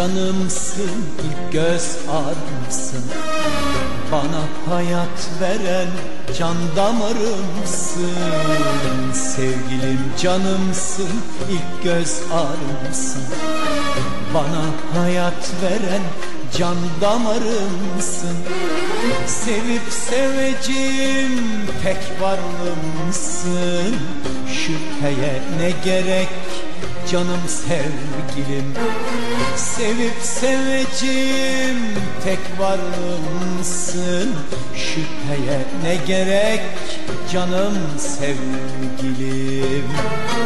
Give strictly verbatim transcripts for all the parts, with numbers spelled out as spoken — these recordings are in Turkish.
canımsın, ilk göz ağrımsın. Bana hayat veren can damarımsın. Sevgilim canımsın, ilk göz ağrımsın. Bana hayat veren can damarımsın. Sevip seveceğim tek varlığımsın. Şüpheye ne gerek canım sevgilim. Sevip seveceğim tek varlığımsın. Şüpheye ne gerek canım sevgilim.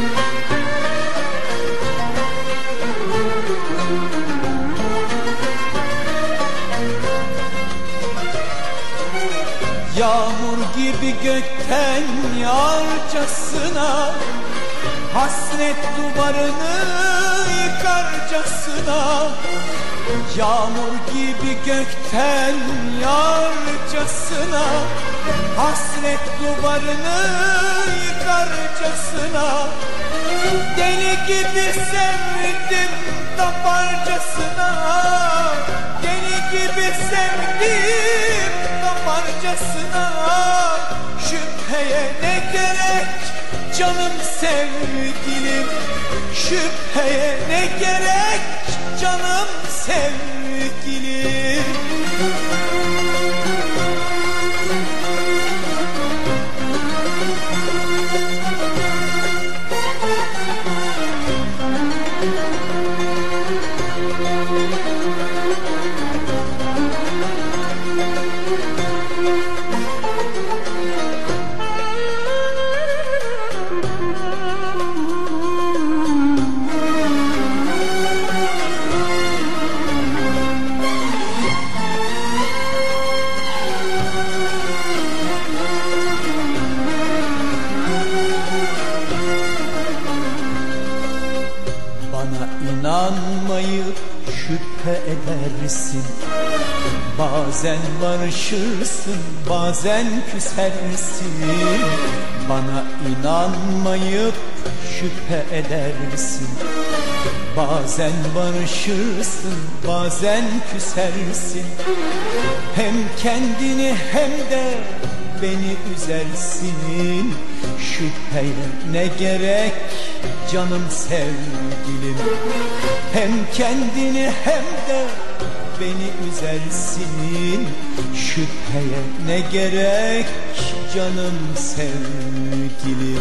Yağmur gibi gökten yağarcasına, hasret duvarını yıkarcasına. Yağmur gibi gökten yağarcasına, hasret duvarını yıkarcasına. Deli gibi sevdim taparcasına, deli gibi sevdim taparcasına. Şüpheye ne gerek canım sevgilim, şüpheye ne gerek canım sevgilim. İnanmayıp şüphe edersin. Bazen barışırsın, bazen küsersin. Bana inanmayıp şüphe edersin. Bazen barışırsın, bazen küsersin. Hem kendini hem de beni üzersin. Şüpheye ne gerek canım sevgilim. Hem kendini hem de beni üzersin. Şüpheye ne gerek canım sevgilim.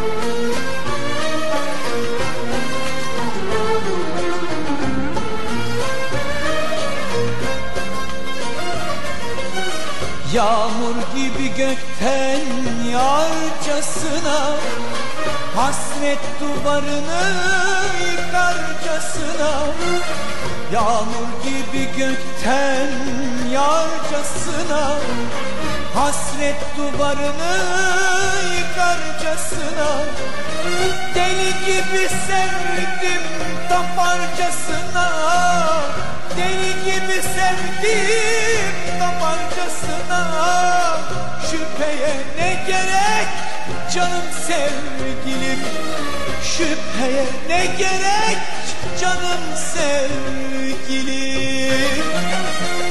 Yağmur gibi gökten yağarcasına, hasret duvarını yıkarcasına. Yağmur gibi gökten yağarcasına, hasret duvarını yıkarcasına. Deli gibi sevdim taparcasına, deli gibi sevdim taparcasına. Şüpheye ne gerek canım sevgilim, şüpheye ne gerek canım sevgilim.